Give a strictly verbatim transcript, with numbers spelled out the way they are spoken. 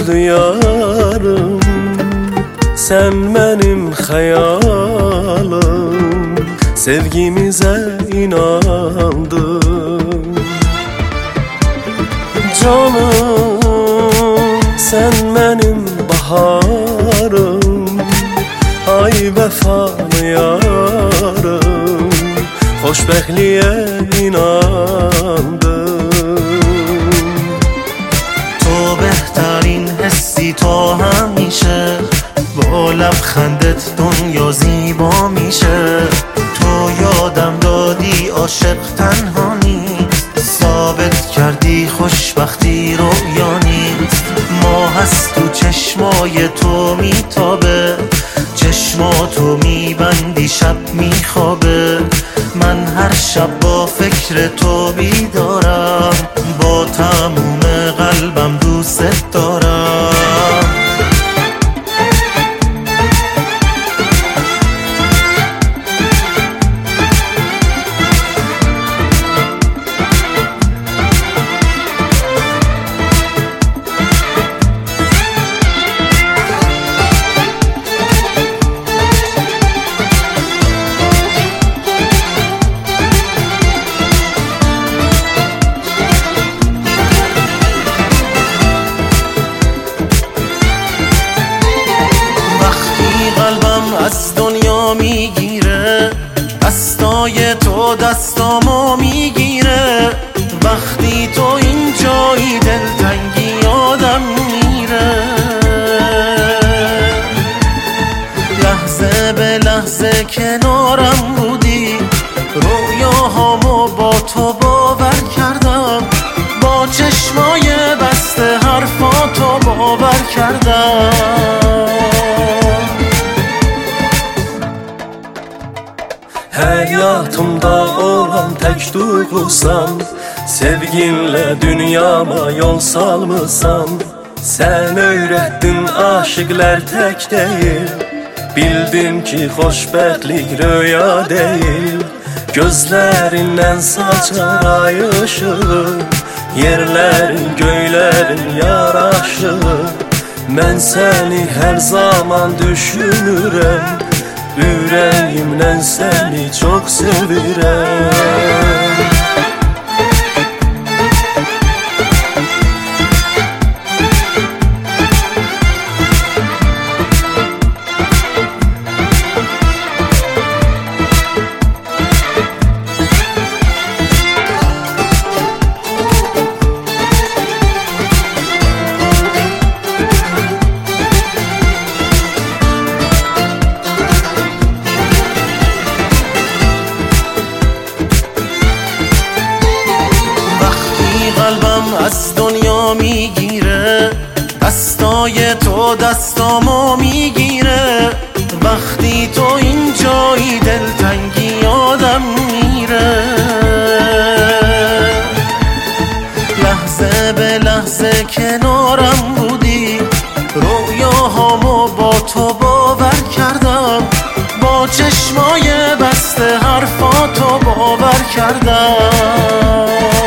yarım, sen benim hayalim. Sevgimize inandım. Canım, sen benim baharım, ay vefalı yarım. Xoşbəxtliyə inandım. تو بهترین حسی تا همیشه، با لبخندت دنیا زیبا میشه. تو یادم دادی عاشق تنها نیست، ثابت کردی خوشبختی رویا نیست. ماه هست تو چشمای تو میتابه، چشماتو میبندی شب میخوابه. من هر شب با فکر تو بیدارم، با تموم قلبم دوست دارم. از دنیا میگیره، دستای تو دستامو میگیره. وقتی تو اینجایی دلتنگی یادم میره. لحظه به لحظه کنارم بودی، رویاهامو با تو باور کردم. با چشمای بسته حرفاتو باور کردم. Həyatımda olan tək duyğusan, sevginlə dünyama yol salmısan. Sən öyrətdin aşıqlar tək deyil, bildim ki xoşbəxtlik röya deyil. Gözlərindən saçar ay ışığı, yerlərin göylərin yaraşığı. Mən səni hər zaman düşünürəm, ürəyimlə səni çox sevirəm. قلبم از دنیا میگیره، دستای تو دستامو میگیره. وقتی تو اینجایی دلتنگی یادم میره. لحظه به لحظه کنارم بودی، رویاهامو با تو باور کردم. با چشمای بسته حرفاتو باور کردم.